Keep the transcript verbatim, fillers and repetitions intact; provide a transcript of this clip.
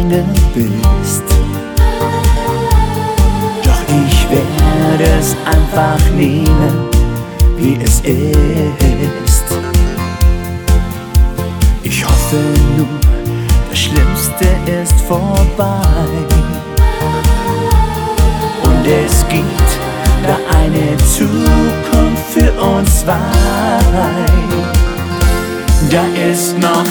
lange bist. Doch ich werde es einfach nehmen, wie es ist. Ich hoffe nur, das Schlimmste ist vorbei. Und es gibt da eine Zukunft für uns zwei. Da ist noch